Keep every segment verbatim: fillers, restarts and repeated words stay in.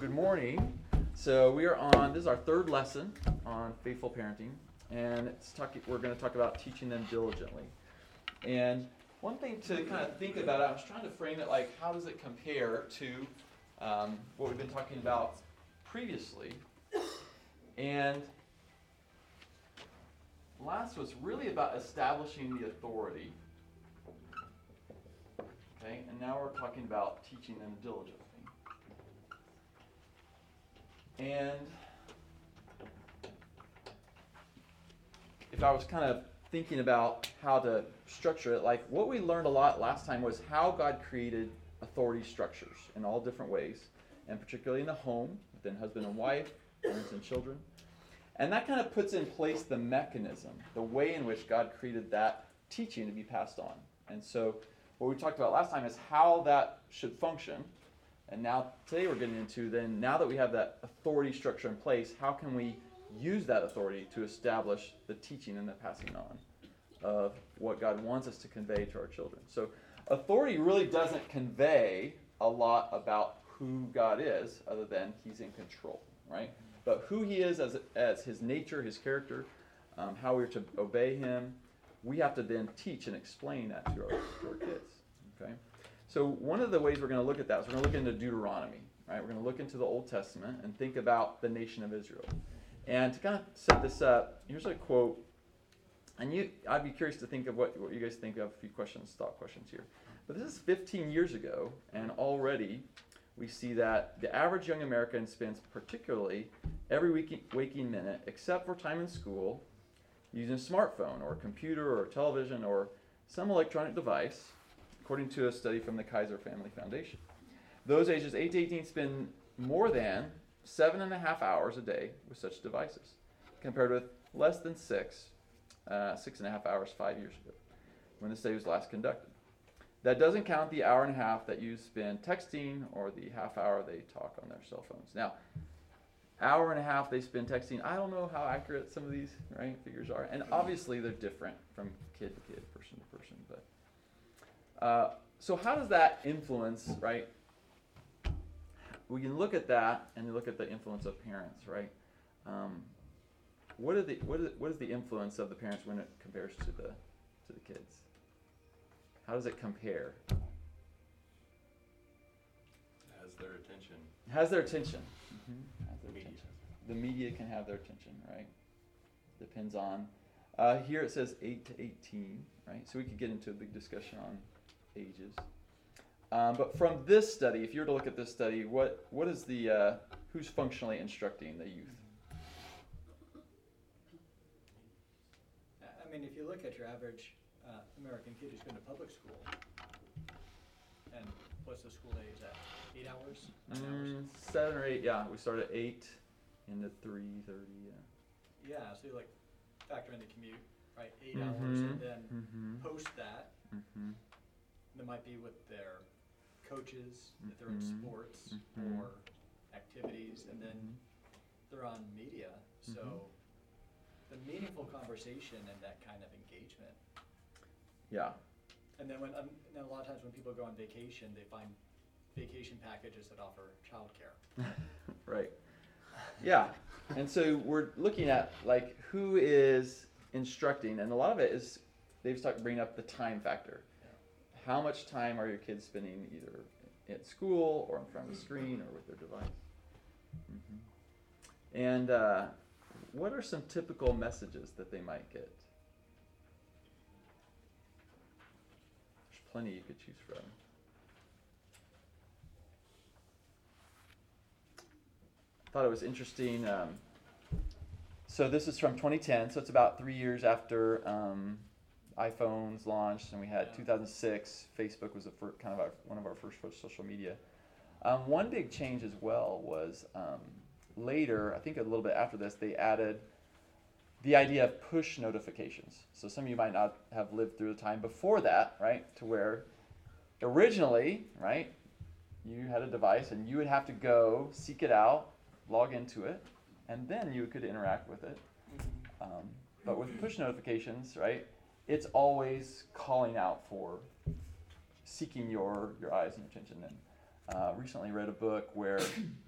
good morning. So we are on, this is our third lesson on faithful parenting, and it's talking, we're going to talk about teaching them diligently. And one thing to kind of think about, I was trying to frame it like, how does it compare to um, what we've been talking about previously? And last was really about establishing the authority. Okay, and now we're talking about teaching them diligently. And if I was kind of thinking about how to structure it, like what we learned a lot last time was how God created authority structures in all different ways, and particularly in the home, within husband and wife, parents and children. And that kind of puts in place the mechanism, the way in which God created that teaching to be passed on. And so what we talked about last time is how that should function. And now today we're getting into then, now that we have that authority structure in place, how can we use that authority to establish the teaching and the passing on of what God wants us to convey to our children. So authority really doesn't convey a lot about who God is, other than he's in control, right? But who he is as, as his nature, his character, um, how we're to obey him, we have to then teach and explain that to our, to our kids, okay? So one of the ways we're going to look at that is we're going to look into Deuteronomy, right? We're going to look into the Old Testament and think about the nation of Israel. And to kind of set this up, here's a quote. And you, I'd be curious to think of what, what you guys think of, a few questions, thought questions here. But this is fifteen years ago, and already we see that the average young American spends particularly every waking, waking minute, except for time in school, using a smartphone or a computer or a television or some electronic device, according to a study from the Kaiser Family Foundation. Those ages eight to eighteen spend more than seven and a half hours a day with such devices, compared with less than six, uh, six and a half hours five years ago, when the study was last conducted. That doesn't count the hour and a half that you spend texting or the half hour they talk on their cell phones. Now, hour and a half they spend texting, I don't know how accurate some of these right figures are, and obviously they're different from kid to kid, person to person, but Uh, so how does that influence, right? We can look at that and look at the influence of parents, right? Um, what are the what is what is the influence of the parents when it compares to the to the kids? How does it compare? It has their attention. It has their attention. Mm-hmm. Has their The media. attention. The media can have their attention, right? Depends on. Uh, here it says eight to eighteen, right? So we could get into a big discussion on ages. Um, but from this study, if you were to look at this study, what what is the, uh, who's functionally instructing the youth? I mean, if you look at your average uh, American kid who's going to public school, and what's the school age at? Eight hours? Nine Mm, hours? seven or eight, yeah. We start at eight into three thirty, yeah. Yeah, so you like factor in the commute, right? Eight Mhm, hours, and then mhm, post that, mhm, they might be with their coaches, if they're in Mhm, sports mhm. or activities, and then mhm. they're on media. So Mhm. the meaningful conversation and that kind of engagement. Yeah. And then when, um, and then a lot of times when people go on vacation, they find vacation packages that offer childcare. Right. Yeah. And so we're looking at like who is instructing, and a lot of it is they've started bringing up the time factor. How much time are your kids spending either at school or in front of a screen or with their device? Mm-hmm. And uh, what are some typical messages that they might get? There's plenty you could choose from. I thought it was interesting. Um, so this is from twenty ten, so it's about three years after um, iPhones launched, and we had Yeah. two thousand six. Facebook was the first, kind of our, one of our first social media. Um, one big change as well was um, later, I think a little bit after this, they added the idea of push notifications. So some of you might not have lived through the time before that, right, to where originally, right, you had a device and you would have to go seek it out, log into it, and then you could interact with it. Um, but with push notifications, right, it's always calling out for seeking your, your eyes and attention. And uh, recently read a book where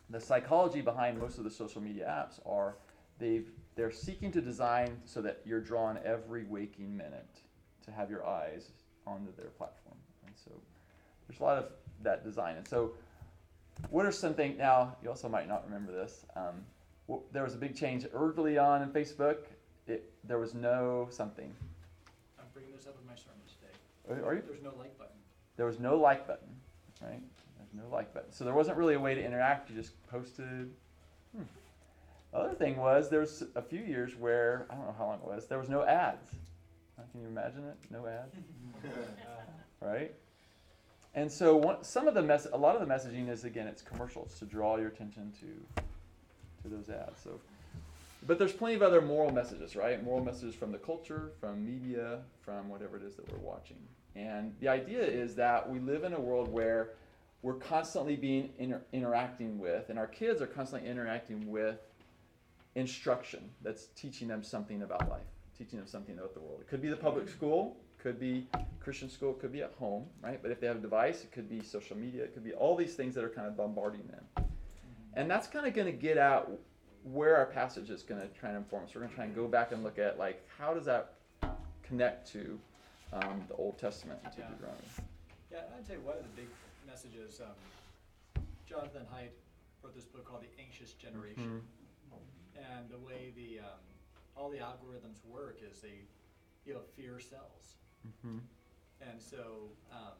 the psychology behind most of the social media apps are they've they're seeking to design so that you're drawn every waking minute to have your eyes onto their platform. And so there's a lot of that design. And so what are some things, now you also might not remember this, um, w- there was a big change early on in Facebook. It, there was no something. I'm bringing this up in my sermon today. Are, are you? There's no like button. There was no like button, right? There's no like button. So there wasn't really a way to interact. You just posted. Hmm. The other thing was there was a few years where, I don't know how long it was, there was no ads. Uh, Can you imagine it? No ads, right? And so one, some of the mess, a lot of the messaging is, again, it's commercials to draw your attention to to those ads. So, but there's plenty of other moral messages, right? Moral messages from the culture, from media, from whatever it is that we're watching. And the idea is that we live in a world where we're constantly being inter- interacting with, and our kids are constantly interacting with instruction that's teaching them something about life, teaching them something about the world. It could be the public school, could be Christian school, it could be at home, right? But if they have a device, it could be social media, it could be all these things that are kind of bombarding them. And that's kind of going to get at where our passage is going to try and inform us. We're going to try and go back and look at, like, how does that connect to um, the Old Testament and to Yeah. Deuteronomy? Yeah, I'd say one of the big messages, um, Jonathan Haidt wrote this book called The Anxious Generation. And the way the um, all the algorithms work is they, you know, fear sells. Mm-hmm. And so um,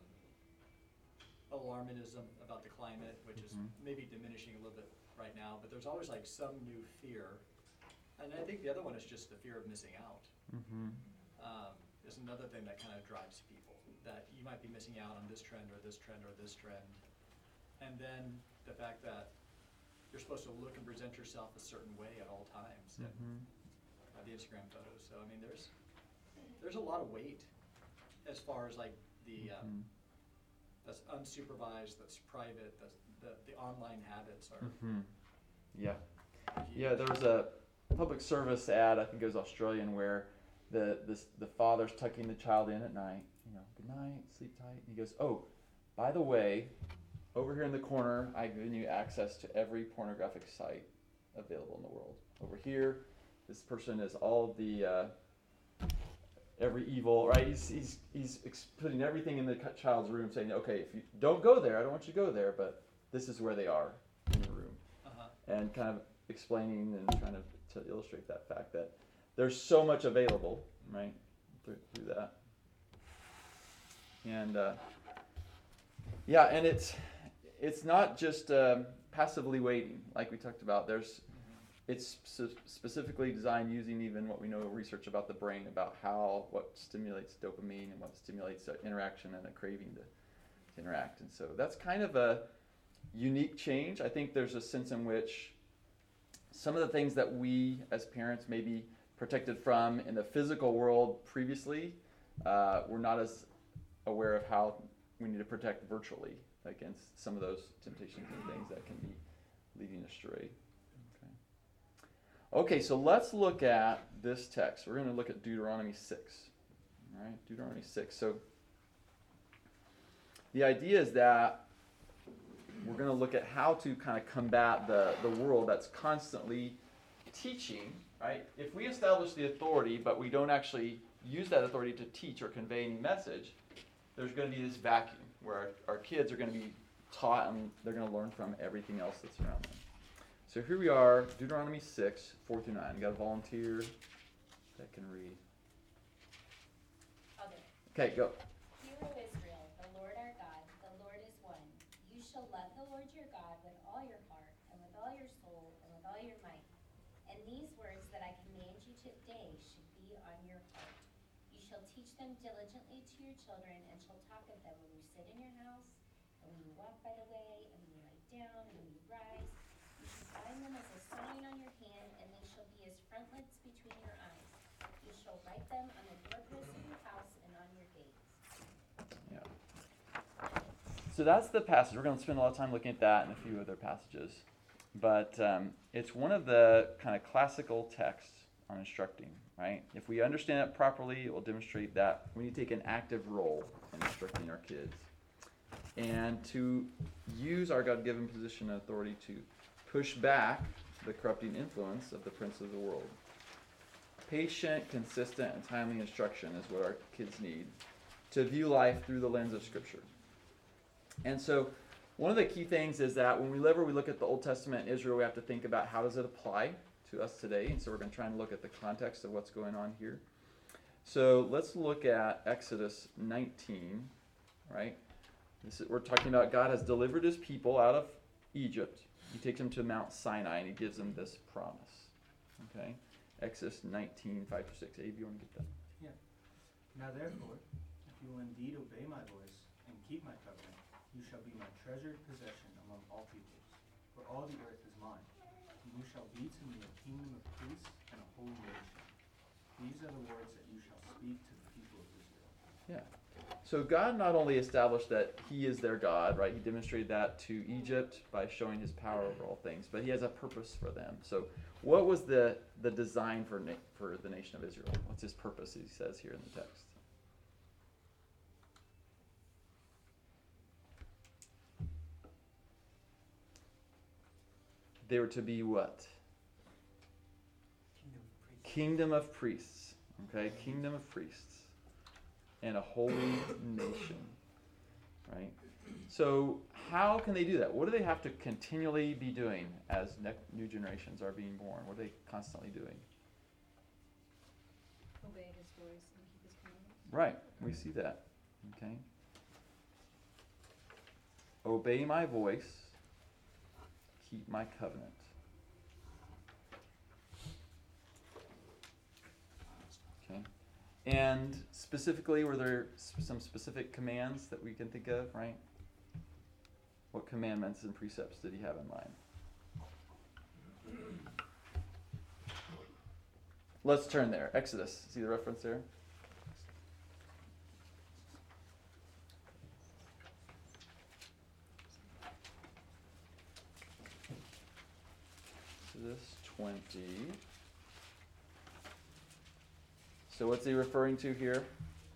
alarmism about the climate, which is Mhm. maybe diminishing a little bit right now, but there's always like some new fear. And I think the other one is just the fear of missing out. Mm-hmm. Um, is another thing that kind of drives people, that you might be missing out on this trend or this trend or this trend. And then the fact that you're supposed to look and present yourself a certain way at all times. And Mm-hmm. uh, the Instagram photos. So I mean, there's there's a lot of weight as far as like the um, that's unsupervised, that's private, that's the the online habits are. Mm-hmm. Yeah. huge. Yeah, there was a public service ad, I think it was Australian, where the this, the father's tucking the child in at night. You know, good night, sleep tight. And he goes, oh, by the way, over here in the corner, I've given you access to every pornographic site available in the world. Over here, this person is all of the uh, every evil, right? He's he's he's ex- putting everything in the cu- child's room, saying, okay, if you don't go there, I don't want you to go there, but this is where they are in the room, Uh-huh. and kind of explaining and trying to, to illustrate that fact that there's so much available, right, through through that, and uh, yeah, and it's it's not just um, passively waiting, like we talked about. There's It's s- specifically designed using even what we know research about the brain, about how, what stimulates dopamine and what stimulates uh, interaction and a craving to, to interact. And so that's kind of a unique change. I think there's a sense in which some of the things that we as parents may be protected from in the physical world previously, uh, we're not as aware of how we need to protect virtually against some of those temptations and things that can be leading astray. Okay, so let's look at this text. We're going to look at Deuteronomy six. All right, Deuteronomy six. So the idea is that we're going to look at how to kind of combat the, the world that's constantly teaching, right? If we establish the authority, but we don't actually use that authority to teach or convey any message, there's going to be this vacuum where our, our kids are going to be taught and they're going to learn from everything else that's around them. So here we are, Deuteronomy six, four through nine. Got a volunteer that can read. I'll do it. Okay, go. Hear, O Israel, the Lord our God, the Lord is one. You shall love the Lord your God with all your heart, and with all your soul, and with all your might. And these words that I command you today should be on your heart. You shall teach them diligently to your children, and shall talk of them when you sit in your house, and when you walk by the way, and when you lie down, and when you rise. You shall bind them as a sign on your hand, and they shall be as frontlets between your eyes. You shall write them on the doorposts of your house and on your gates. Yeah. So that's the passage. We're going to spend a lot of time looking at that and a few other passages. But um, it's one of the kind of classical texts on instructing, right? If we understand it properly, it will demonstrate that we need to take an active role in instructing our kids. And to use our God-given position and authority to push back the corrupting influence of the prince of the world. Patient, consistent, and timely instruction is what our kids need to view life through the lens of Scripture. And so one of the key things is that whenever we look at the Old Testament in Israel, we have to think about how does it apply to us today. And so we're going to try and look at the context of what's going on here. So let's look at Exodus nineteen, right? This is, we're talking about God has delivered his people out of Egypt. He takes them to Mount Sinai and he gives them this promise. Okay? Exodus nineteen, five to six. Abe, you want to get that? Yeah. Now therefore, if you will indeed obey my voice and keep my covenant, you shall be my treasured possession among all peoples. For all the earth is mine. And you shall be to me a kingdom of priests and a holy nation. These are the words that you shall speak to the people of Israel. Yeah. So God not only established that he is their God, right? He demonstrated that to Egypt by showing his power over all things, but he has a purpose for them. So what was the, the design for, na- for the nation of Israel? What's his purpose, he says here in the text? They were to be what? Kingdom of priests. Okay, kingdom of priests. And a holy nation. Right? So how can they do that? What do they have to continually be doing as ne- new generations are being born? What are they constantly doing? Obey his voice and keep his commandments. Right, we see that. Okay. Obey my voice, keep my covenant. Okay. And specifically, were there sp- some specific commands that we can think of, right? What commandments and precepts did he have in mind? Let's turn there. Exodus. See the reference there? Exodus twenty. So what's he referring to here?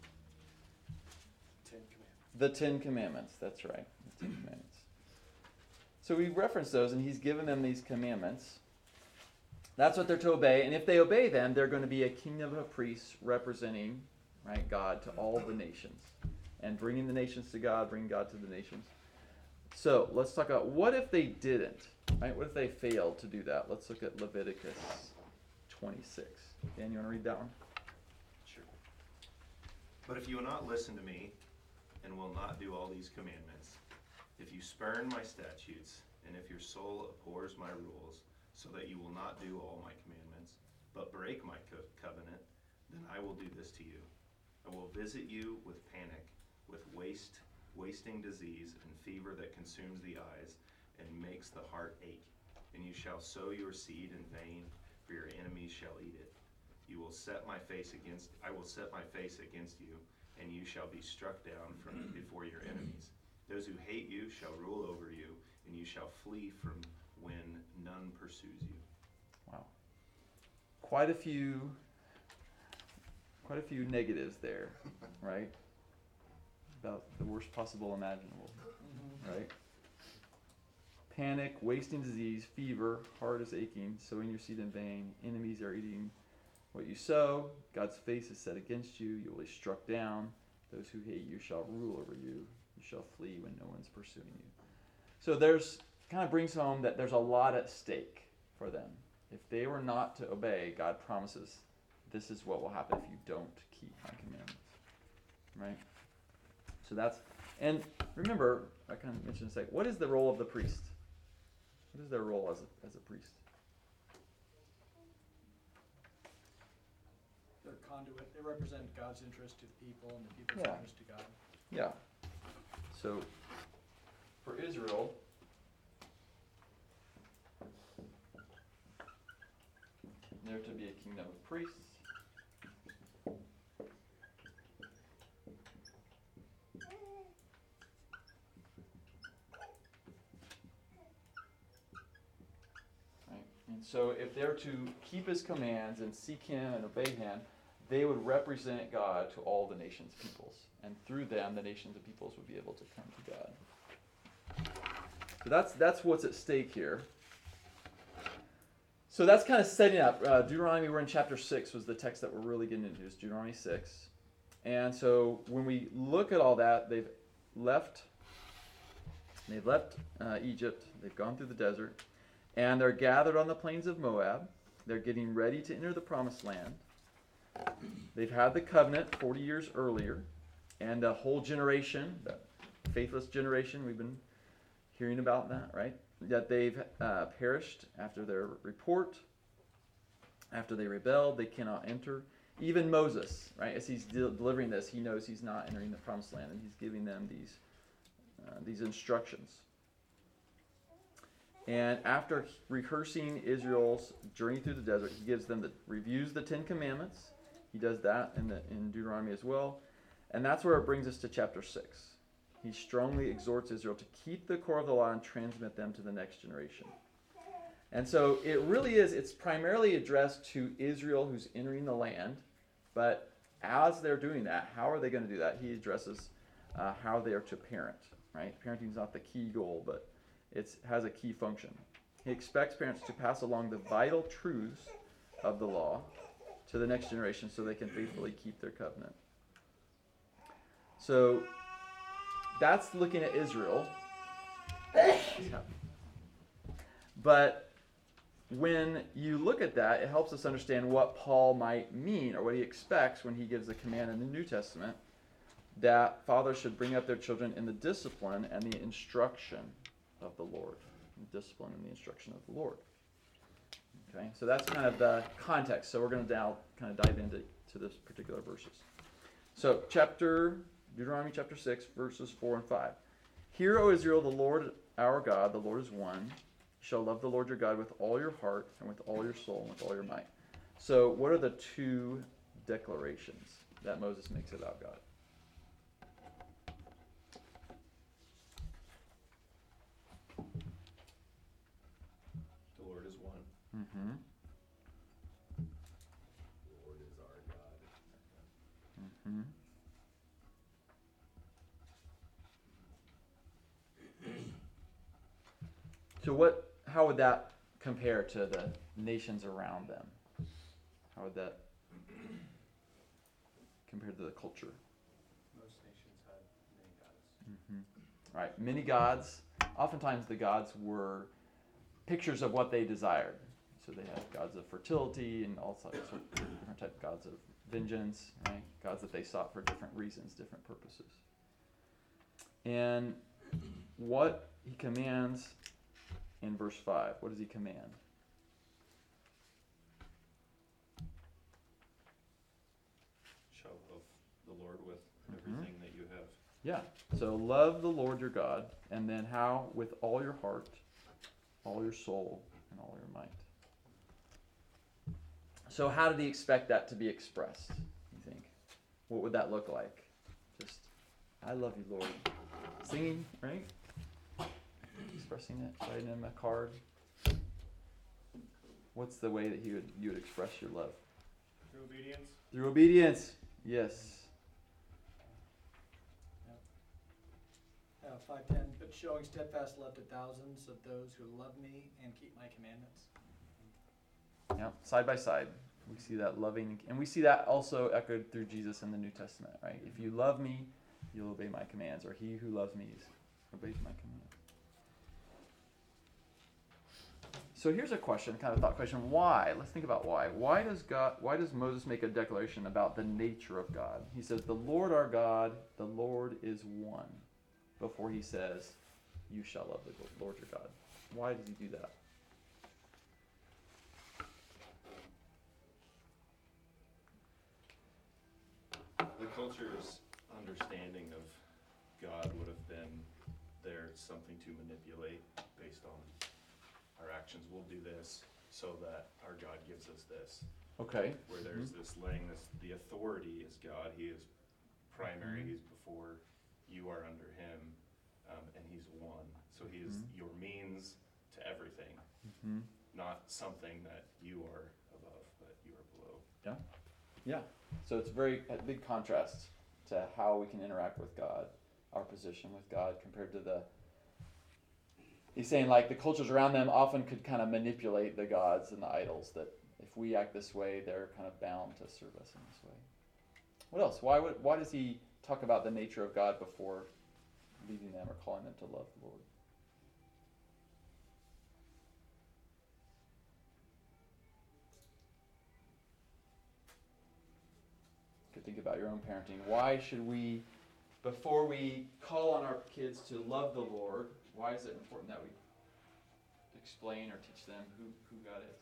Ten Commandments. The Ten Commandments. That's right. The Ten Commandments. So we reference those, and he's given them these commandments. That's what they're to obey, and if they obey them, they're going to be a kingdom of priests representing, right, God to all the nations, and bringing the nations to God, bringing God to the nations. So let's talk about what if they didn't, right? What if they failed to do that? Let's look at Leviticus twenty-six. Dan, you want to read that one? Sure. But if you will not listen to me and will not do all these commandments, if you spurn my statutes, and if your soul abhors my rules, so that you will not do all my commandments, but break my co- covenant, then I will do this to you. I will visit you with panic, with waste, wasting disease, and fever that consumes the eyes and makes the heart ache. And you shall sow your seed in vain, for your enemies shall eat it. You will set my face against, I will set my face against you, and you shall be struck down from before your enemies. Those who hate you shall rule over you, and you shall flee from when none pursues you. Wow. Quite a few, quite a few negatives there, right? About the worst possible imaginable, right? Panic, wasting disease, fever, heart is aching, sowing your seed in vain, enemies are eating what you sow, God's face is set against you, you will be struck down, those who hate you shall rule over you, you shall flee when no one's pursuing you. So there's, kind of brings home that there's a lot at stake for them. If they were not to obey, God promises this is what will happen if you don't keep my commandments, right? So that's, and remember, I kind of mentioned this, like, what is the role of the priest? What is their role as a, as a priest? They're conduit, they represent God's interest to the people and the people's Yeah. interest to God. Yeah. So, for Israel, they're to be a kingdom of priests. Right? And so if they're to keep his commands and seek him and obey him, they would represent God to all the nations' peoples. And through them, the nations and peoples would be able to come to God. So that's that's what's at stake here. So that's kind of setting up. Uh, Deuteronomy, we're in chapter six, was the text that we're really getting into, is Deuteronomy six. And so when we look at all that, they've left, they've left uh, Egypt, they've gone through the desert, and they're gathered on the plains of Moab. They're getting ready to enter the promised land. They've had the covenant forty years earlier, and a whole generation, the faithless generation, we've been hearing about that, right? That they've uh, perished after their report, after they rebelled, they cannot enter. Even Moses, right, as he's de- delivering this, he knows he's not entering the promised land, and he's giving them these uh, these instructions. And after rehearsing Israel's journey through the desert, he gives them the reviews the Ten Commandments. He does that in the in Deuteronomy as well, and that's where it brings us to chapter six. He strongly exhorts Israel to keep the core of the law and transmit them to the next generation. And so it really is, it's primarily addressed to Israel who's entering the land, but as they're doing that, how are they going to do that? He addresses uh, how they are to parent, right? Parenting is not the key goal, but it has a key function. He expects parents to pass along the vital truths of the law to the next generation so they can faithfully keep their covenant. So that's looking at Israel. But when you look at that, it helps us understand what Paul might mean or what he expects when he gives the command in the New Testament that fathers should bring up their children in the discipline and the instruction of the Lord. The discipline and the instruction of the Lord. Okay, so that's kind of the context. So we're going to now kind of dive into to this particular verses. So chapter Deuteronomy chapter six, verses four and five. Hear, O Israel, the Lord our God, the Lord is one. You shall love the Lord your God with all your heart and with all your soul and with all your might. So what are the two declarations that Moses makes about God? The Lord is one. Mm-hmm. The Lord is our God. Mm-hmm. So what? How would that compare to the nations around them? How would that compare to the culture? Most nations had many gods. Mm-hmm. Right, many gods. Oftentimes the gods were pictures of what they desired. So they had gods of fertility and all sorts of different type of gods of vengeance, right? Gods that they sought for different reasons, different purposes. And what he commands in verse five, what does he command? Shall love the Lord with Mhm. everything that you have. Yeah. So love the Lord your God, and then how? With all your heart, all your soul, and all your might. So how did he expect that to be expressed, you think? What would that look like? Just, I love you, Lord. Singing, right? Expressing it, writing him a card. What's the way that he would you would express your love? Through obedience. Through obedience. Yes. Uh, five ten, but showing steadfast love to thousands of those who love me and keep my commandments. Yeah, side by side. We see that loving, and we see that also echoed through Jesus in the New Testament, right? If you love me, you'll obey my commands, or he who loves me obeys my commands. So here's a question, kind of a thought question. Why? Let's think about why. Why does God? Why does Moses make a declaration about the nature of God? He says, "The Lord our God, the Lord is one," before he says, "You shall love the Lord your God." Why does he do that? The culture's understanding of God would have been there's something to manipulate based on our actions. We'll do this so that our God gives us this. Okay. Where there's this laying this, the authority is God. He is primary. Mhm. He's before. You are under him, um, and he's one. So he is Mhm. your means to everything, Mm-hmm. not something that you are above, but you are below. Yeah. Yeah. So it's very a big contrast to how we can interact with God, our position with God, compared to the he's saying like the cultures around them often could kind of manipulate the gods and the idols, that if we act this way, they're kind of bound to serve us in this way. What else? Why would why does he talk about the nature of God before leading them or calling them to love the Lord? You could think about your own parenting. Why should we, before we call on our kids to love the Lord, why is it important that we explain or teach them who, who God is?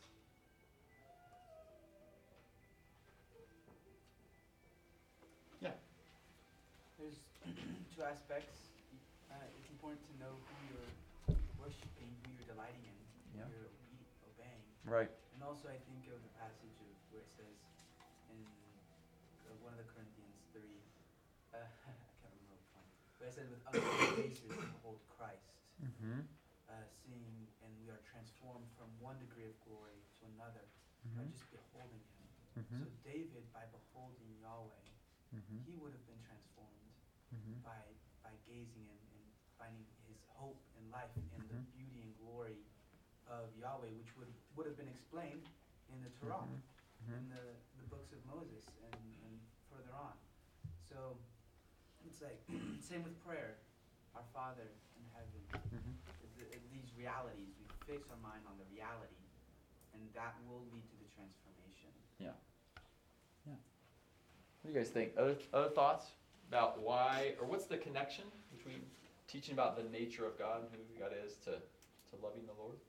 Yeah. There's two aspects. Uh, it's important to know who you're worshiping, who you're delighting in, who Yeah. you're obe- obeying. Right. And also I think of the passage of where it says in uh, one of the Corinthians three, uh, I can't remember which one, but it says with unveiled faces we behold Christ, Mm-hmm. uh, seeing, and we are transformed from one degree of glory to another by Mhm. just beholding him. Mhm. So David, by beholding Yahweh, Mm-hmm. he would have been transformed Mm-hmm. by by gazing and, and finding his hope in life in the Mhm. beauty and glory of Yahweh, which would would have been explained in the Torah, Mm-hmm. in the, the books of Moses and, and further on. So it's like same with prayer. Our Father in heaven. Mm-hmm. Th- th- these realities, we fix our mind on the reality, and that will lead to the transformation. Yeah. Yeah. What do you guys think? Other other thoughts about why, or what's the connection between teaching about the nature of God and who God is to, to loving the Lord?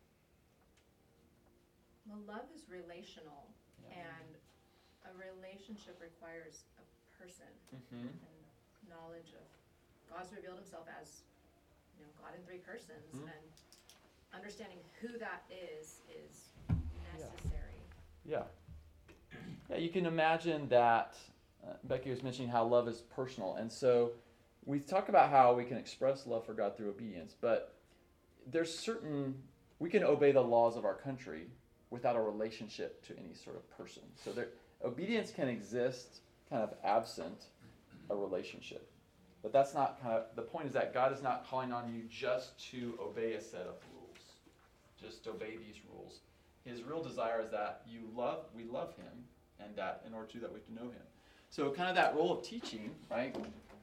Well, love is relational, Yeah. and a relationship requires a person Mm-hmm. and knowledge of God's revealed himself as, you know, God in three persons, Mhm. and understanding who that is is Yeah. necessary. Yeah. Yeah, you can imagine that uh, Becky was mentioning how love is personal. And so we talk about how we can express love for God through obedience, but there's certain, we can obey the laws of our country without a relationship to any sort of person. So there, obedience can exist kind of absent a relationship. But that's not kind of, the point is that God is not calling on you just to obey a set of rules. Just obey these rules. His real desire is that you love, we love him, and that in order to do that we have to know him. So kind of that role of teaching, right?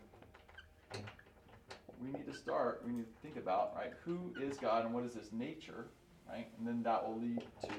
We need to start, we need to think about, right, who is God and what is his nature, right? And then that will lead to,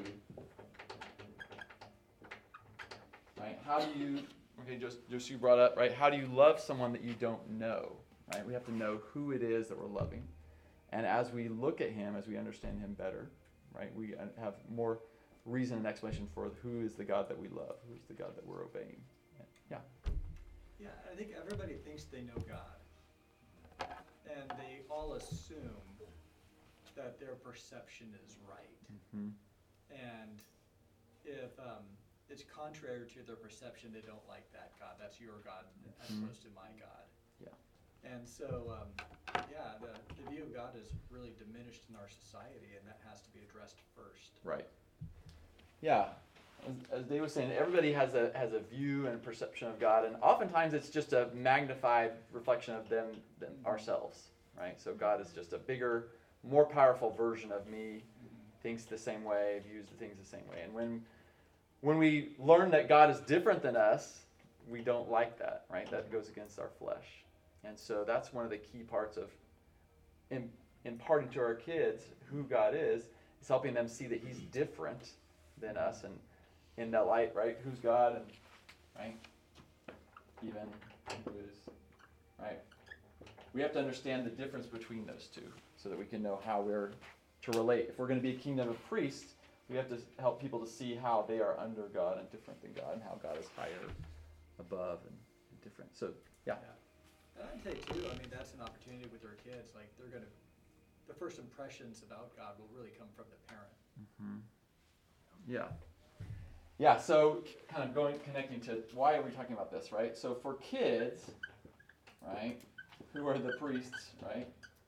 right, how do you, okay, just, just you brought up, right, how do you love someone that you don't know, right? We have to know who it is that we're loving. And as we look at him, as we understand him better, right, we have more reason and explanation for who is the God that we love, who is the God that we're obeying. Yeah. Yeah, I think everybody thinks they know God, and they all assume that their perception is right. Mm-hmm. And if um, it's contrary to their perception, they don't like that God. That's your God as Mhm. opposed to my God. Yeah. And so, um, yeah, the, the view of God is really diminished in our society, and that has to be addressed first. Right. Yeah. As, as Dave was saying, everybody has a has a view and perception of God, and oftentimes it's just a magnified reflection of them than ourselves, right? So God is just a bigger, more powerful version of me, thinks the same way, views the things the same way. And when when we learn that God is different than us, we don't like that, right? That goes against our flesh. And so that's one of the key parts of in, imparting to our kids who God is, is helping them see that he's different than us, and in that light, right? Who's God, and right? Even who is, right? We have to understand the difference between those two so that we can know how we're to relate. If we're going to be a kingdom of priests, we have to help people to see how they are under God and different than God, and how God is higher, above, and different. So, yeah. And I'd say too, I mean, that's an opportunity with our kids. Like, they're gonna, the first impressions about God will really come from the parent. Mm-hmm. Yeah. Yeah, so kind of going, connecting to why are we talking about this, right? So for kids, right, who are the priests, right?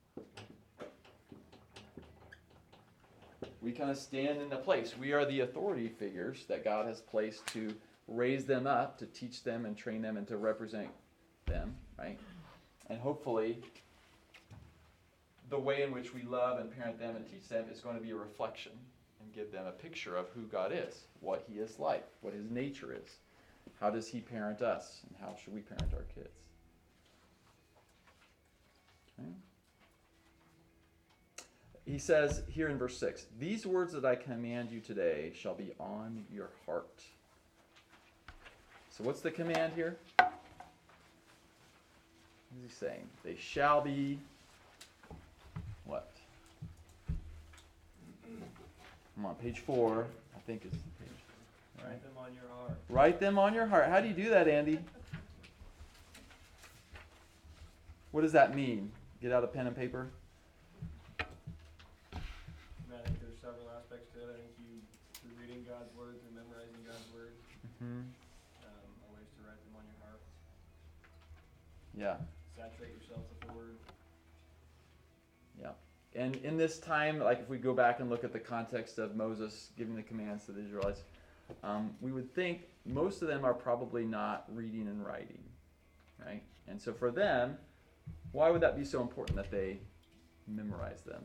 We kind of stand in the place. We are the authority figures that God has placed to raise them up, to teach them and train them and to represent them, right? And hopefully the way in which we love and parent them and teach them is going to be a reflection and give them a picture of who God is, what he is like, what his nature is. How does he parent us, and how should we parent our kids? Okay. He says here in verse six, these words that I command you today shall be on your heart. So what's the command here? What is he saying? They shall be what? I'm on page four, I think is the page. Right. Write them on your heart. Write them on your heart. How do you do that, Andy? What does that mean? Get out a pen and paper? I think there's several aspects to it. I think you, through reading God's word, through memorizing God's word, Mm-hmm. um, are ways to write them on your heart. Yeah. Saturate yourself with the word. Yeah. And in this time, like if we go back and look at the context of Moses giving the commands to the Israelites, um, we would think most of them are probably not reading and writing, right? And so for them, why would that be so important that they memorize them?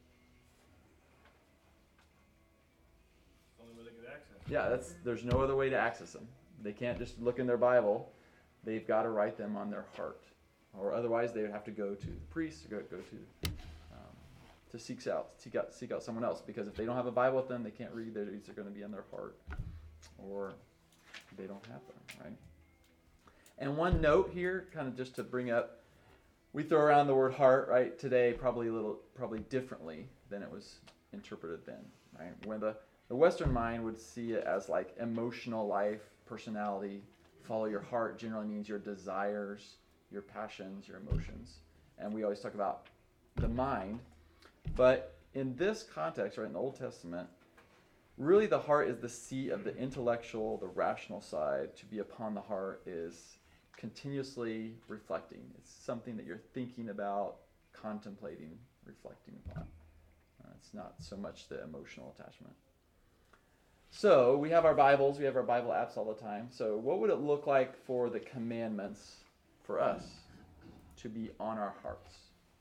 Only way they could access. Yeah, that's there's no other way to access them. They can't just look in their Bible. They've got to write them on their heart, or otherwise they would have to go to the priest, or go go to um, to seek out seek out seek out someone else. Because if they don't have a Bible with them, they can't read. They're either going to be in their heart, or they don't have them, right? And one note here, kind of just to bring up, we throw around the word heart, right? Today, probably a little, probably differently than it was interpreted then, right? When the the Western mind would see it as like emotional life, personality. Follow your heart generally means your desires, your passions, your emotions. And we always talk about the mind. But in this context, right, in the Old Testament, really the heart is the seat of the intellectual, the rational side. To be upon the heart is continuously reflecting. It's something that you're thinking about, contemplating, reflecting upon. Uh, it's not so much the emotional attachment. So we have our Bibles, we have our Bible apps all the time. So what would it look like for the commandments for us to be on our hearts?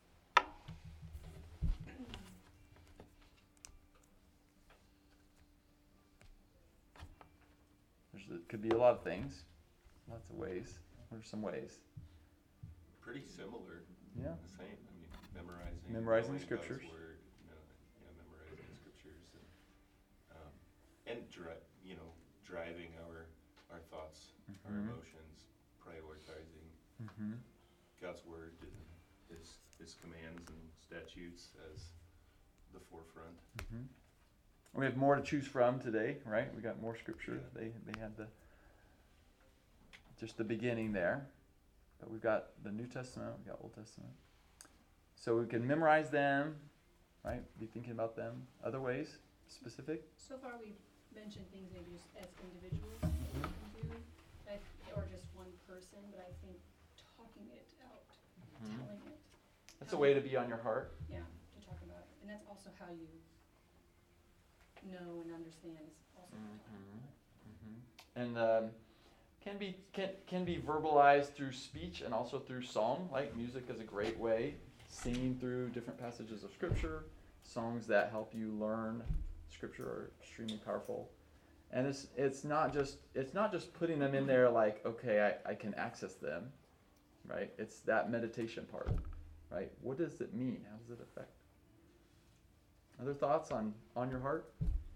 There's, it could be a lot of things, lots of ways. What are some ways? Pretty similar. Yeah. The same. I mean, memorizing. Memorizing knowing God's scriptures. Word, you know, yeah, memorizing scriptures, and um, and dri- you know, driving our our thoughts, our Mhm. emotions, prioritizing Mm-hmm. God's word, and His His commands and statutes as the forefront. Mm-hmm. We have more to choose from today, right? We got more scripture. Yeah. They they had the just the beginning there, but we've got the New Testament, we've got Old Testament, so we can memorize them, right? Be thinking about them. Other ways, specific. So far, we've mentioned things maybe just as individuals that we can do, I, or just one person, but I think talking it out, Mhm. telling it, That's a way to be on your heart. yeah, to talk about it. And that's also how you know and understand is also talking about it. Mm-hmm. And um, can be can can be verbalized through speech and also through song. Like music is a great way. Singing through different passages of scripture, songs that help you learn scripture are extremely powerful. And it's it's not just it's not just putting them in there like, okay, I, I can access them, right? It's that meditation part, right? What does it mean? How does it affect? Other thoughts on on your heart?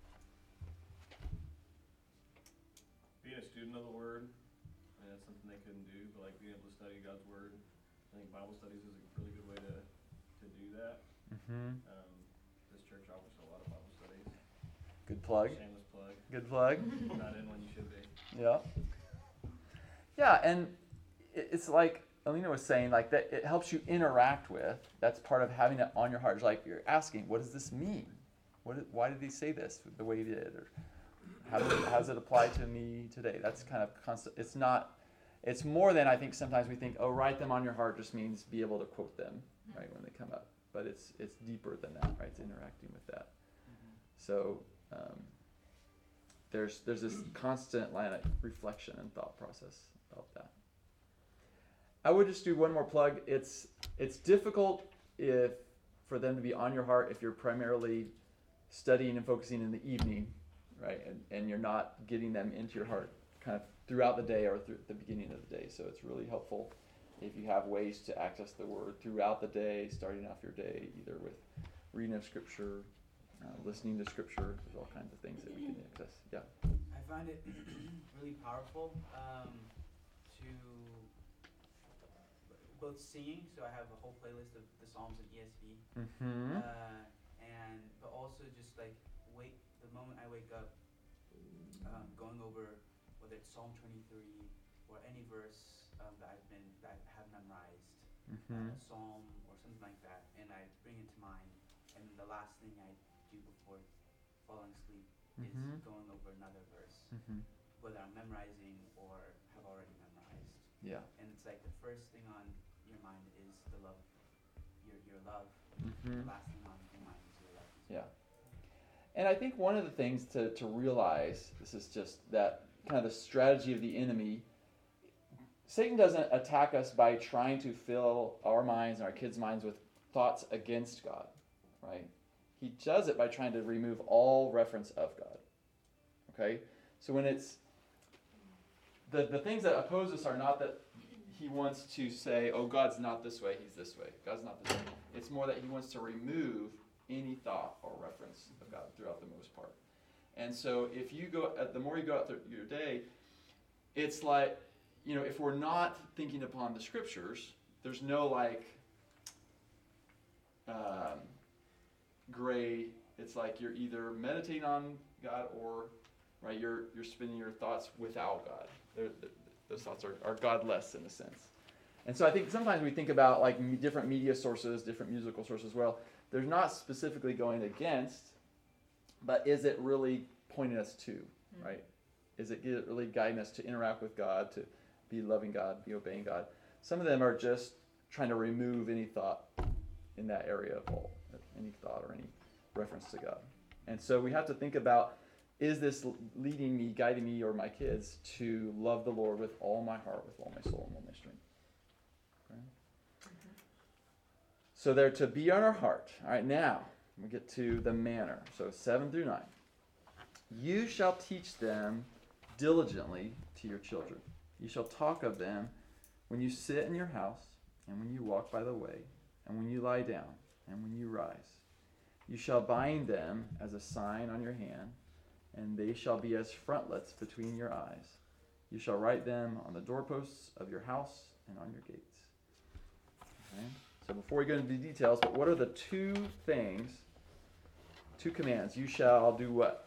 Being a student of the word, and that's something they couldn't do, but like being able to study God's word. I think Bible studies is a really good way to, to do that. Mm-hmm. Um, this church offers a lot of Bible studies. Good plug. Shameless plug. Good plug. Not in when you should be. Yeah. Yeah, and it- it's like Alina was saying, like that it helps you interact with. That's part of having it on your heart. It's like you're asking, what does this mean? What? Did, why did he say this the way he did? Or how does it, how does it apply to me today? That's kind of constant. It's not. It's more than I think sometimes we think. Oh, write them on your heart just means be able to quote them, right, when they come up. But it's it's deeper than that, right? It's interacting with that. So. Um, There's there's this constant line of reflection and thought process about that. I would just do one more plug. It's it's difficult if for them to be on your heart if you're primarily studying and focusing in the evening, right? And, and you're not getting them into your heart kind of throughout the day or through the beginning of the day. So it's really helpful if you have ways to access the Word throughout the day, starting off your day, either with reading of Scripture, uh, listening to Scripture. There's all kinds of things that we can access. Yeah. I find it really powerful um, to both singing, so I have a whole playlist of the Psalms in E S V, Mm-hmm. uh, and but also just like wake the moment I wake up, um, going over whether it's Psalm twenty-three or any verse um, that I've been that I have memorized, Mm-hmm. uh, Psalm or something like that, and I bring it to mind, and the last thing I do before falling asleep Mhm. is going over another verse, Mm-hmm. whether I'm memorizing or have already memorized. Yeah. And it's like the first thing on your mind is the love, your your love. Mm-hmm. The last thing on your mind is your love. Yeah. And I think one of the things to, to realize, this is just that kind of the strategy of the enemy. Satan doesn't attack us by trying to fill our minds and our kids' minds with thoughts against God, right? He does it by trying to remove all reference of God. Okay? So when it's the, the things that oppose us are not that he wants to say, oh, God's not this way, he's this way. God's not this way. It's more that he wants to remove any thought or reference of God throughout the most part. And so if you go, uh, the more you go out through your day, it's like, you know, if we're not thinking upon the Scriptures, there's no like um, gray. It's like you're either meditating on God or, right, you're you're spending your thoughts without God. They're, they're, those thoughts are, are godless in a sense. And so I think sometimes we think about like m- different media sources, different musical sources. Well, they're not specifically going against, but is it really pointing us to, Mm. right? Is it get- really guiding us to interact with God, to be loving God, be obeying God? Some of them are just trying to remove any thought in that area of all, any thought or any reference to God. And so we have to think about, is this l- leading me, guiding me or my kids to love the Lord with all my heart, with all my soul, and all my strength? Okay? So they're to be on our heart. All right, now we get to the manner. So seven through nine. You shall teach them diligently to your children. You shall talk of them when you sit in your house, and when you walk by the way, and when you lie down, and when you rise. You shall bind them as a sign on your hand, and they shall be as frontlets between your eyes. You shall write them on the doorposts of your house and on your gates. Okay? So before we go into the details, but what are the two things, two commands? You shall do what?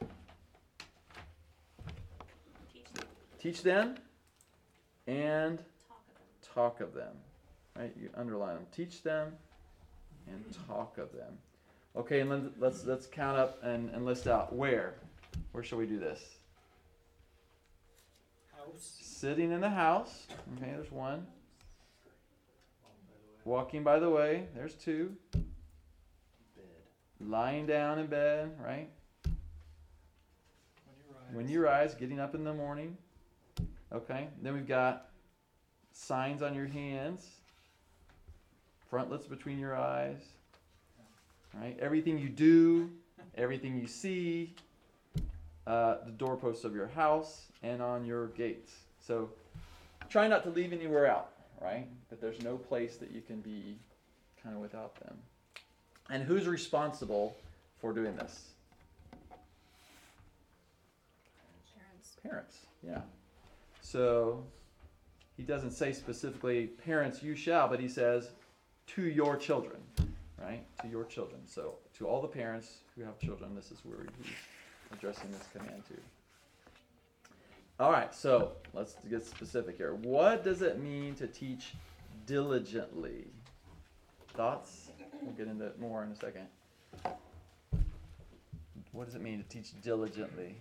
Teach them, Teach them and talk of them. talk of them. Right? You underline them. Teach them and talk of them. Okay, and then let's let's count up and, and list out where. Where shall we do this? House. Sitting in the house. Okay, there's one. Walking by the way. There's two. Bed. Lying down in bed, right? When you rise. When you rise, getting up in the morning. Okay, then we've got signs on your hands, frontlets between your eyes, right? Everything you do, everything you see, uh, the doorposts of your house, and on your gates. So try not to leave anywhere out, right? That there's no place that you can be kind of without them. And who's responsible for doing this? Parents. Parents, yeah. So he doesn't say specifically, parents, you shall, but he says, to your children, right? To your children. So to all the parents who have children, this is where he's addressing this command to. All right, so let's get specific here. What does it mean to teach diligently? Thoughts? We'll get into it more in a second. What does it mean to teach diligently?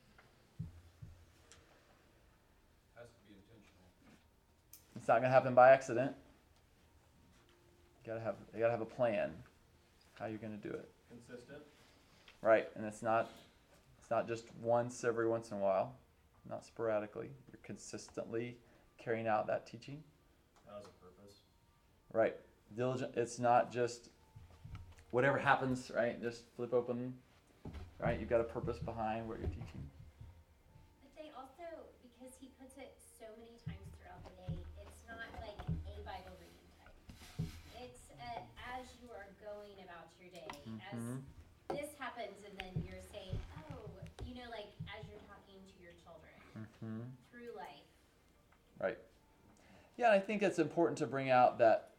Has to be intentional. It's not going to happen by accident. You gotta have you gotta have a plan how you're going to do it. Consistent. Right, and it's not it's not just once every once in a while, not sporadically. You're consistently carrying out that teaching. That was a purpose. Right, diligent. It's not just whatever happens, right? Just flip open, right? You've got a purpose behind what you're teaching. But they also, because he puts it so many times throughout the day, it's not like a Bible reading type. It's uh, as you are going about your day, as Mhm. this happens, and then you're saying, oh, you know, like as you're talking to your children Mm-hmm. through life. Right. Yeah, I think it's important to bring out that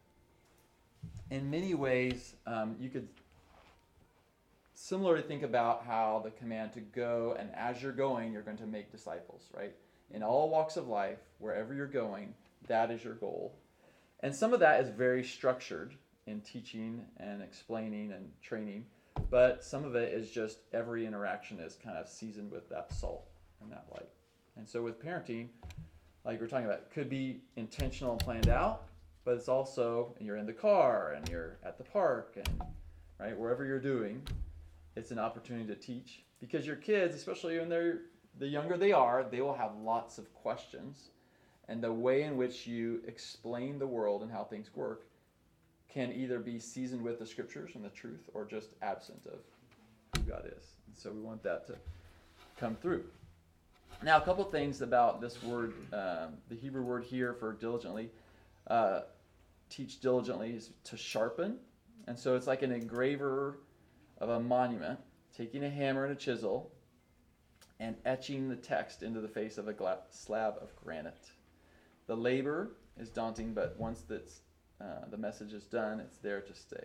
in many ways um, you could similarly think about how the command to go, and as you're going, you're going to make disciples, right? In all walks of life, wherever you're going, that is your goal. And some of that is very structured in teaching and explaining and training, but some of it is just every interaction is kind of seasoned with that salt and that light. And so with parenting, like we're talking about, it could be intentional and planned out, but it's also, you're in the car and you're at the park and right wherever you're doing, it's an opportunity to teach, because your kids, especially when they're the younger they are, they will have lots of questions, and the way in which you explain the world and how things work can either be seasoned with the scriptures and the truth, or just absent of who God is. And so we want that to come through. Now, a couple things about this word, um, the Hebrew word here for diligently, uh, teach diligently, is to sharpen. And so it's like an engraver of a monument, taking a hammer and a chisel and etching the text into the face of a gla- slab of granite. The labor is daunting, but once that's, uh, the message is done, it's there to stay.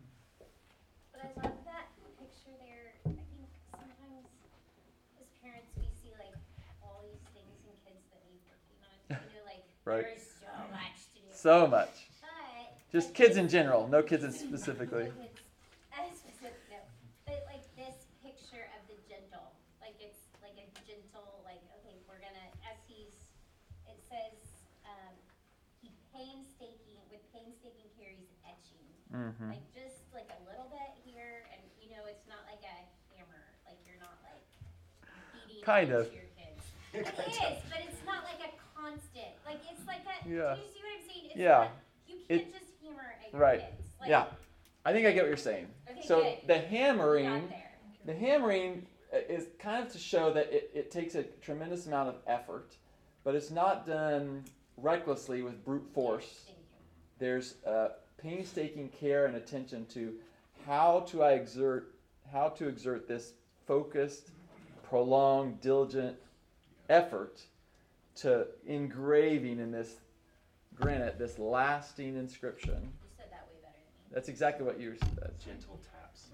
But I love that picture there. I think sometimes as parents we see like all these things in kids that need working on. You know, like Right. there is so much to do. So much. But Just but kids this- in general, no kids in specifically. No kids, uh, specific, no. But like this picture of the gentle, like it's like a gentle, like okay, we're gonna as he's. It says um, he painstaking with painstaking care he's etching. Mm-hmm. Like just like a little bit here, and you know it's not like a hammer. Like you're not like beating Kind into of. your kids. It is, but it's not like a constant. Like it's like a. Yeah. Do you see what I'm saying? It's Yeah. Not, you can't It- just hammer at your Right. kids. Like, Yeah. I think I get what you're saying. Okay, So good. the we got hammering, there. the hammering uh, is kind of to show that it, it takes a tremendous amount of effort, but it's not done recklessly with brute force. Thank you. There's uh, painstaking care and attention to how to I exert, how to exert this focused, prolonged, diligent effort to engraving in this granite this lasting inscription. You said that way better than me. That's exactly what you said. Gentle taps.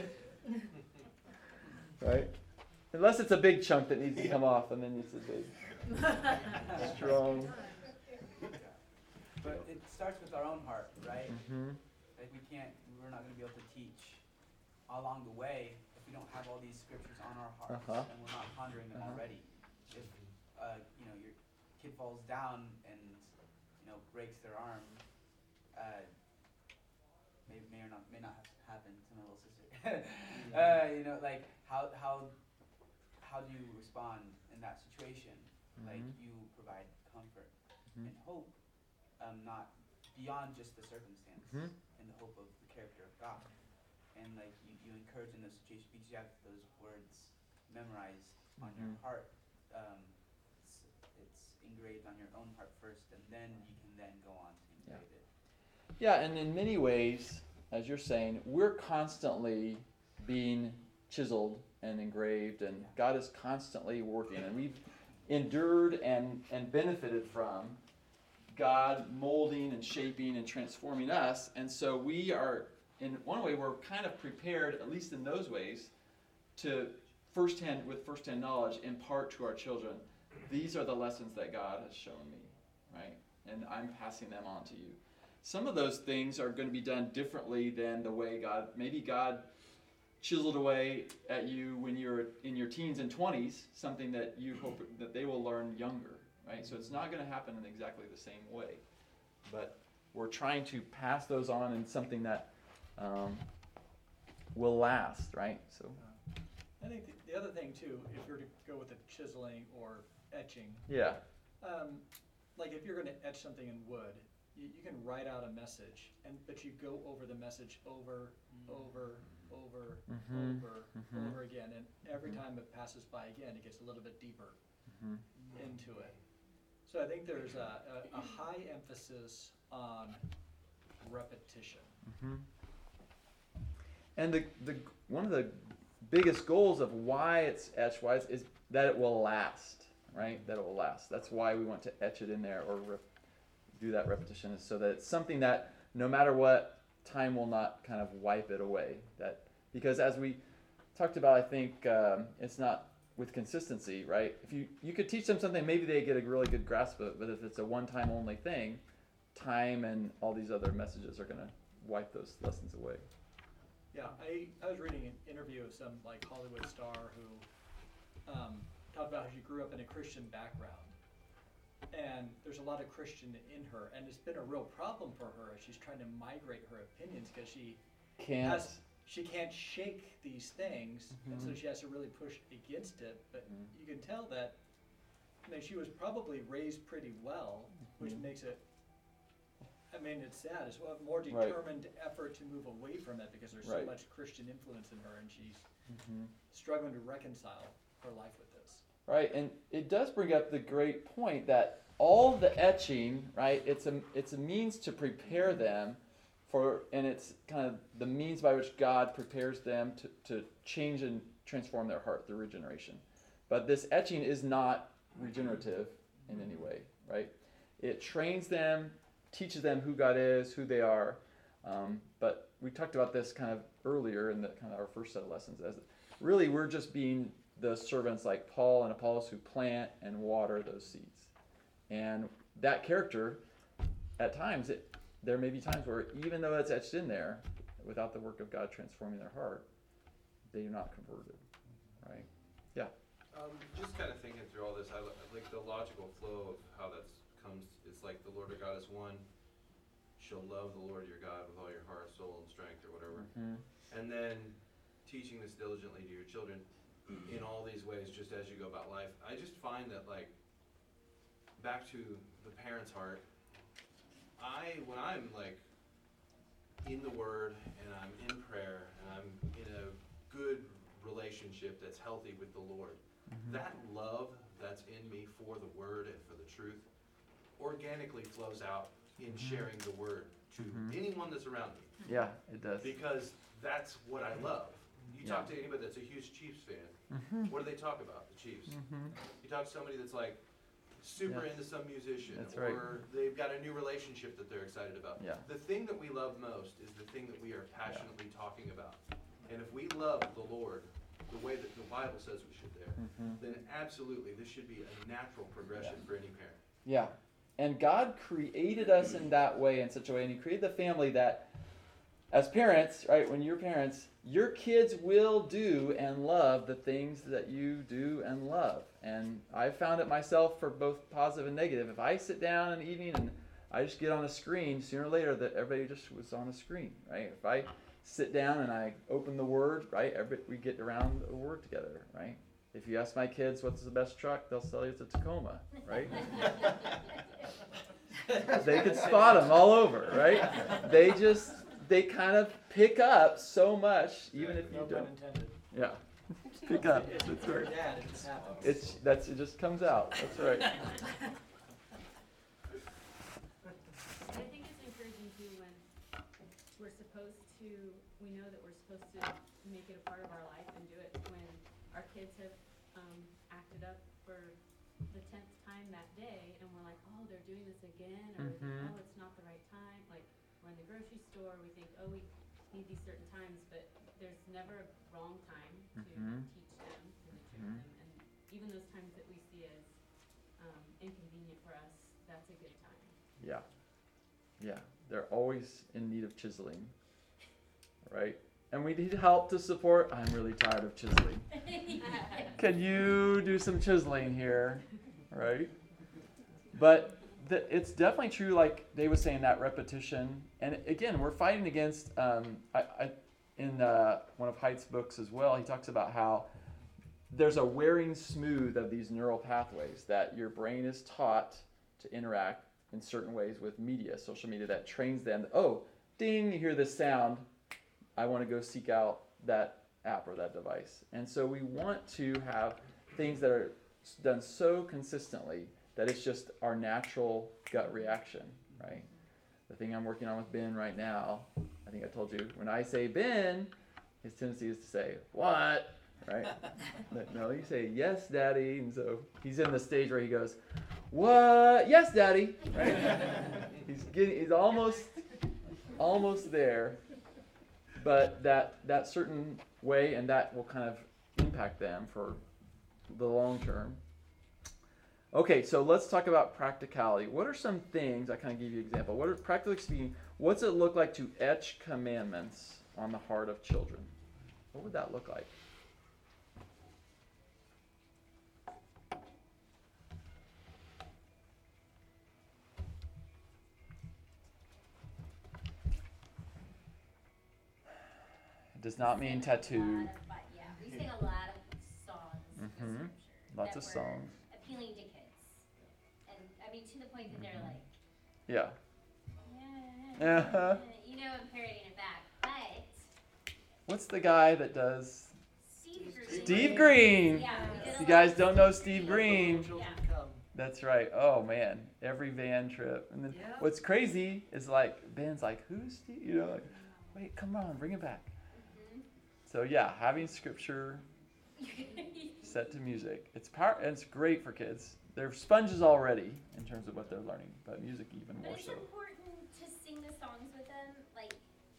Right? Unless it's a big chunk that needs to come off, and then it's a big, strong. But it starts with our own heart, right? Mm-hmm. Like we can't, we're not going to be able to teach along the way if we don't have all these scriptures on our hearts Uh-huh. and we're not pondering them Uh-huh. already. If uh, you know your kid falls down and you know breaks their arm, uh, may may or not may not have happened to my little sister. uh, you know, like how how how do you respond in that situation? Like Mhm. you provide comfort Mhm. and hope, um, not beyond just the circumstance, Mhm. in the hope of the character of God. And like you, you encourage in those situations because you have those words memorized on your Mhm. heart. Um, it's, it's engraved on your own heart first, and then you can then go on to Yeah. engrave it. Yeah, and in many ways, as you're saying, we're constantly being chiseled and engraved, and God is constantly working, and we've endured and, and benefited from God molding and shaping and transforming us, and so we are, in one way, we're kind of prepared, at least in those ways, to firsthand, with firsthand knowledge, impart to our children, these are the lessons that God has shown me, right? And I'm passing them on to you. Some of those things are going to be done differently than the way God, maybe God chiseled away at you when you're in your teens and twenties, something that you hope that they will learn younger, right? So it's not going to happen in exactly the same way. But we're trying to pass those on in something that um, will last, right? So I think the, the other thing too, if you're to go with the chiseling or etching, yeah. um, like if you're gonna etch something in wood, you, you can write out a message, and but you go over the message over, over, over, Mhm. over, Mhm. over again, and every Mhm. time it passes by again, it gets a little bit deeper Mhm. into it. So I think there's a, a, a high emphasis on repetition. Mhm. And the, the one of the biggest goals of why it's etched, why it's, is that it will last, right? That it will last. That's why we want to etch it in there or rep, do that repetition, is so that it's something that no matter what, time will not kind of wipe it away. That because as we talked about, I think um, it's not with consistency, right? If you you could teach them something, maybe they get a really good grasp of it. But if it's a one-time only thing, time and all these other messages are going to wipe those lessons away. Yeah, I, I was reading an interview of some like Hollywood star who um, talked about how she grew up in a Christian background. And there's a lot of Christian in her, and it's been a real problem for her as she's trying to migrate her opinions because she Can't. has she can't shake these things, and so Mhm. she has to really push against it. But Mhm. you can tell that I mean, she was probably raised pretty well, which Mhm. makes it. I mean, it's sad. It's a more Right. determined effort to move away from it because there's Right. so much Christian influence in her, and she's Mhm. struggling to reconcile her life with this. Right, and it does bring up the great point that all the etching, right, it's a it's a means to prepare them for, and it's kind of the means by which God prepares them to, to change and transform their heart through regeneration. But this etching is not regenerative in any way, right? It trains them, teaches them who God is, who they are. Um, but we talked about this kind of earlier in the kind of our first set of lessons. As really, we're just being the servants like Paul and Apollos who plant and water those seeds. And that character, at times, it, there may be times where even though it's etched in there, without the work of God transforming their heart, they are not converted, right? Yeah. Um, just kind of thinking through all this, I li- like the logical flow of how that comes. It's like the Lord our God is one. Shall love the Lord your God with all your heart, soul, and strength, or whatever. Mm-hmm. And then teaching this diligently to your children in all these ways, just as you go about life. I just find that, like, back to the parent's heart, I, when I'm, like, in the Word, and I'm in prayer, and I'm in a good relationship that's healthy with the Lord, Mm-hmm. that love that's in me for the Word and for the truth organically flows out in sharing the Word to Mhm. anyone that's around me. Yeah, it does. Because that's what I love. You Yeah. talk to anybody that's a huge Chiefs fan, Mm-hmm. what do they talk about? The Chiefs. Mm-hmm. You talk to somebody that's like super Yes. into some musician, That's or right. they've got a new relationship that they're excited about. Yeah. The thing that we love most is the thing that we are passionately talking about. And if we love the Lord the way that the Bible says we should there, Mm-hmm. then absolutely this should be a natural progression Yeah. for any parent. Yeah. And God created us in that way, in such a way, and He created the family that, as parents, right, when you're parents, your kids will do and love the things that you do and love. And I've found it myself for both positive and negative. If I sit down in the evening and I just get on a screen, sooner or later that everybody just was on a screen, right? If I sit down and I open the Word, right, everybody, we get around the Word together, right? If you ask my kids what's the best truck, they'll tell you it's a Tacoma, right? They can spot them all over, right? They just, they kind of pick up so much, even if you No pun don't. intended. Yeah, pick up. It's That's your right. dad, it just happens. It's that's it. Just comes out. That's right. I think it's encouraging too when we're supposed to, we know that we're supposed to make it a part of our life and do it when our kids have um, acted up for the tenth time that day, and we're like, oh, they're doing this again, or we think, Mhm. oh, it's not the right time. Like we're in the grocery store, we think, oh, we need these certain times, but there's never a wrong time to Mhm. teach them and to train Mhm. them. And even those times that we see as um, inconvenient for us, that's a good time. Yeah, yeah. They're always in need of chiseling, right? And we need help to support. I'm really tired of chiseling. Can you do some chiseling here, right? But the, it's definitely true, like Dave was saying, that repetition. And again, we're fighting against, um, I, I, in uh, one of Haidt's books as well, he talks about how there's a wearing smooth of these neural pathways that your brain is taught to interact in certain ways with media, social media, that trains them. Oh, ding, you hear this sound. I want to go seek out that app or that device. And so we want to have things that are done so consistently that it's just our natural gut reaction, right? The thing I'm working on with Ben right now, I think I told you, when I say Ben, his tendency is to say, what? Right? But no, you say, yes, Daddy. And so he's in the stage where he goes, what? Yes, Daddy. Right? he's getting, he's almost, almost there. But that, that certain way, and that will kind of impact them for the long term. Okay, so let's talk about practicality. What are some things, I kind of give you an example, what are, practically speaking, what's it look like to etch commandments on the heart of children? What would that look like? It does not mean tattoo. Yeah, we sing a lot of songs with Mm-hmm. scripture Lots that of were songs. appealing to kids. And I mean, to the point that they're like, Yeah. yeah, Uh-huh. you know, I'm parodying it back. But What's the guy that does Steve Green. Steve Green? Yeah, we did a You lot guys of don't know Steve Steve Green. Green. Children Yeah. come. That's right. Oh man, every van trip. And then Yeah. what's crazy is like Ben's like, who's Steve? You know, like, wait, come on, bring it back. Mhm. So yeah, having scripture set to music. It's power and it's great for kids. They're sponges already in terms of what they're learning, but music even But more it's so. important to sing the songs with them, like,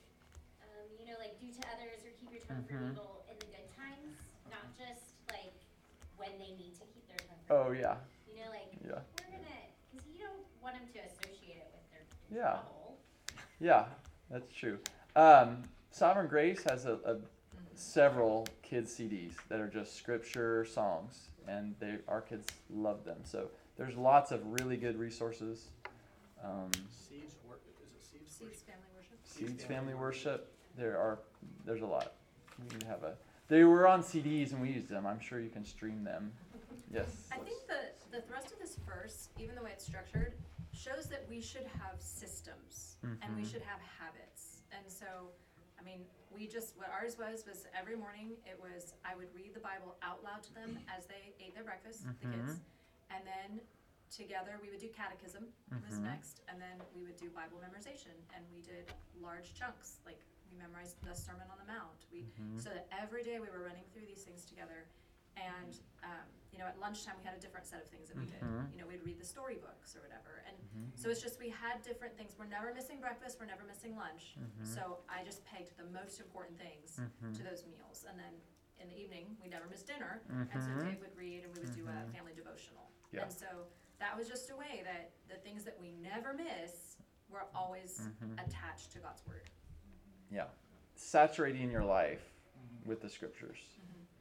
um, you know, like do to others or keep your tongue from Mhm. evil in the good times, not just like when they need to keep their tongue from Oh evil. yeah. You know, like Yeah. we're gonna, because you don't want them to associate it with their Yeah. trouble. Yeah, that's true. Um, Sovereign Grace has a, a several kids C Ds that are just scripture songs, and they our kids love them. So there's lots of really good resources. Um, Seeds work, is it seeds? Seeds Family Worship. Seeds Family Worship. There are there's a lot. We can have a. They were on C Ds and we used them. I'm sure you can stream them. Yes. I think the, the thrust of this verse, even the way it's structured, shows that we should have systems and we Mhm. should have habits. And so, I mean, we just, what ours was, was every morning it was, I would read the Bible out loud to them as they ate their breakfast, the kids. Mhm. And then together we would do catechism was Mhm. next. And then we would do Bible memorization. And we did large chunks, like we memorized the Sermon on the Mount. We, Mhm. so that every day we were running through these things together. And, um, you know, at lunchtime we had a different set of things that we did. Mhm. You know, we'd read the storybooks or whatever. And Mhm. so it's just we had different things. We're never missing breakfast. We're never missing lunch. Mhm. So I just pegged the most important things Mhm. to those meals. And then in the evening, we never missed dinner. And so Mhm. Dave would read and we would do a Mhm. family devotional. Yeah. And so that was just a way that the things that we never miss were always Mhm. attached to God's word. Yeah. Saturating your life with the scriptures.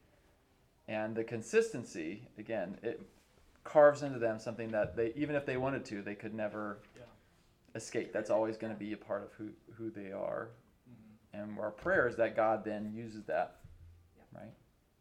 And the consistency, again, it carves into them something that they, even if they wanted to, they could never Yeah. escape. That's always going to be a part of who, who they are. Mhm. And our prayer is that God then uses that, right?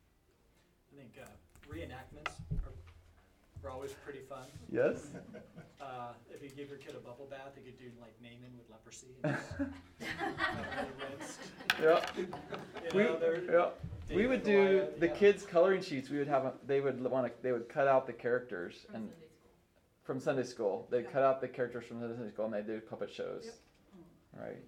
I think uh, reenactments are, are always pretty fun. Yes? Uh, if you give your kid a bubble bath, you could do like Naaman with leprosy. And just have it rinsed. Yeah. You We, know, they're- yeah. We David would do Goliath, the yeah. kids' coloring sheets. We would have, a, they would want to, they would cut out the characters From and Sunday school. from Sunday school. They'd Yeah. cut out the characters from Sunday school and they do puppet shows. Yep. Right.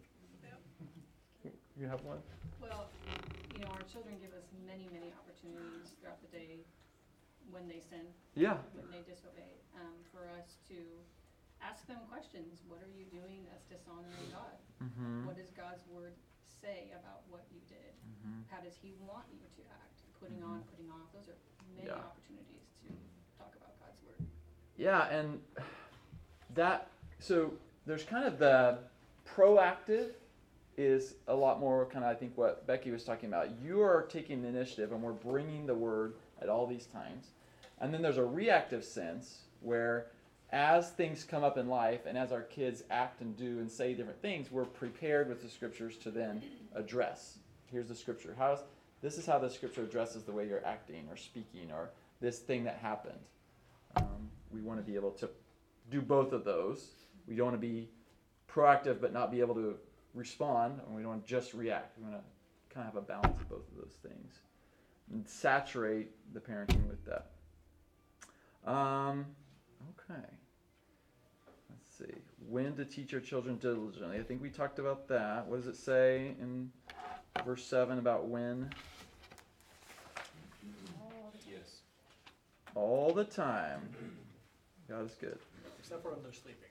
You have one? Well, you know, our children give us many, many opportunities throughout the day when they sin, Yeah. when they disobey, um, for us to ask them questions. What are you doing that's dishonoring God? Mm-hmm. What does God's word say about what you did? Mm-hmm. How does he want you to act? Putting on, putting off, those are many Yeah. opportunities to talk about God's word. Yeah, and that, so there's kind of the proactive is a lot more kind of, I think, what Becky was talking about. You are taking the initiative and we're bringing the word at all these times. And then there's a reactive sense where as things come up in life and as our kids act and do and say different things, we're prepared with the scriptures to then address. Here's the scripture. How's, this is how the scripture addresses the way you're acting or speaking or this thing that happened. Um, we want to be able to do both of those We don't want to be proactive but not be able to respond, and we don't want to just react. We want to kind of have a balance of both of those things and saturate the parenting with that. Um, okay. Let's see. When to teach our children diligently. I think we talked about that. What does it say in verse seven about when? Yes. All the time. God is good. Except for when they're sleeping.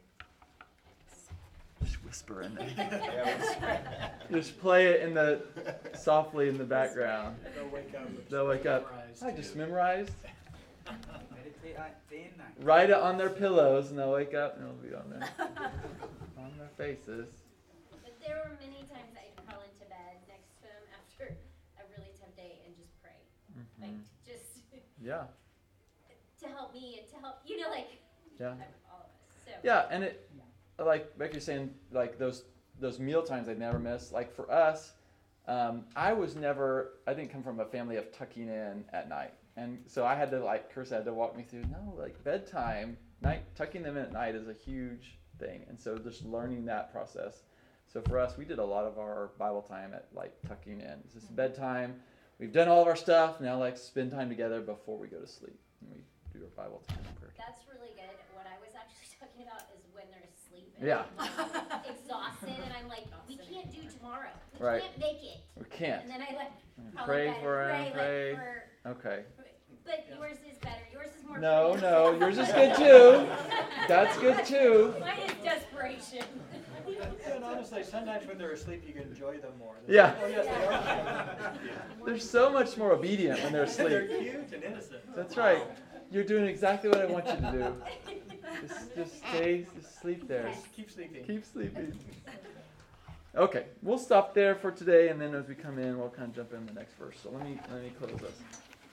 Just whisper in there. Just play it in the softly in the background. They'll wake up. with They'll wake up. memorized. I just memorized. Meditate on day and night. Write it on their pillows, and they'll wake up, and it'll be on their on their faces. But there were many times I'd crawl into bed next to him after a really tough day and just pray. Mm-hmm. Like, just Yeah, to help me and to help, you know, like, yeah, all of us. So. yeah. And it, like Becky's saying, like those those meal times I'd never miss. Like for us, um, I was never. I didn't come from a family of tucking in at night. And so I had to, like, Kirsten had to walk me through, no, like, bedtime, night, tucking them in at night is a huge thing. And so just learning that process. So for us, we did a lot of our Bible time at, like, tucking in. It's just bedtime. We've done all of our stuff. Now, like, spend time together before we go to sleep. And we do our Bible time and prayer. That's really good. What I was actually talking about is when they're sleeping. Yeah. I'm exhausted, and I'm like, we can't do tomorrow. We Right. can't make it. We can't. And then I like Pray better, for pray, him, pray. Like, for, Okay. but yours is better. Yours is more. No, praise. no, yours is good too. That's good too. Mine is desperation. And honestly, sometimes when they're asleep, you can enjoy them more. They're Yeah. like, oh yes, they are. They're so much more obedient when they're They're asleep. cute and innocent. That's right. You're doing exactly what I want you to do. Just, just stay, just sleep there. Just keep sleeping. Keep sleeping. Okay, we'll stop there for today, and then as we come in, we'll kind of jump in the next verse. So let me let me close this.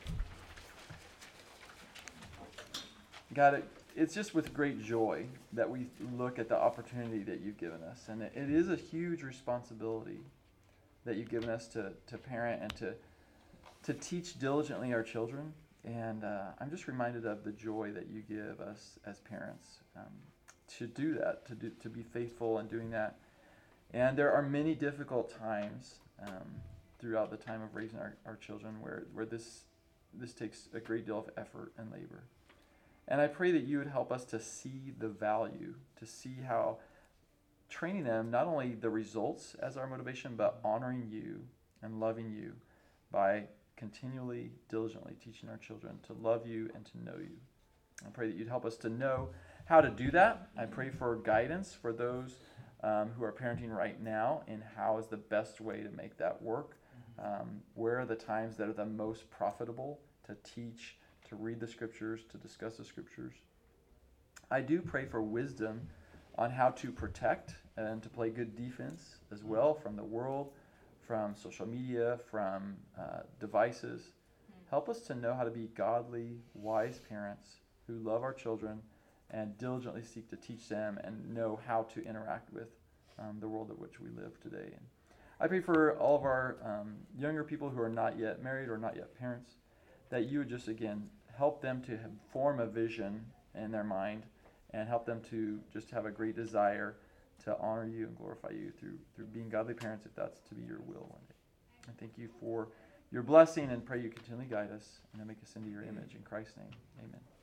God, it, it's just with great joy that we look at the opportunity that you've given us, and it, it is a huge responsibility that you've given us to to parent and to to teach diligently our children. And uh, I'm just reminded of the joy that you give us as parents um, to do that, to do to be faithful in doing that. And there are many difficult times um, throughout the time of raising our, our children where, where this this takes a great deal of effort and labor. And I pray that you would help us to see the value, to see how training them, not only the results as our motivation, but honoring you and loving you by continually, diligently teaching our children to love you and to know you. I pray that you'd help us to know how to do that. I pray for guidance for those Um, who are parenting right now, and how is the best way to make that work. Um, where are the times that are the most profitable to teach, to read the scriptures, to discuss the scriptures. I do pray for wisdom on how to protect and to play good defense as well from the world, from social media, from uh, devices. Help us to know how to be godly, wise parents who love our children and diligently seek to teach them and know how to interact with um, the world in which we live today. And I pray for all of our um, younger people who are not yet married or not yet parents, that you would just, again, help them to have, form a vision in their mind and help them to just have a great desire to honor you and glorify you through, through being godly parents, if that's to be your will one day. I thank you for your blessing and pray you continually guide us and make us into your image. In Christ's name, amen.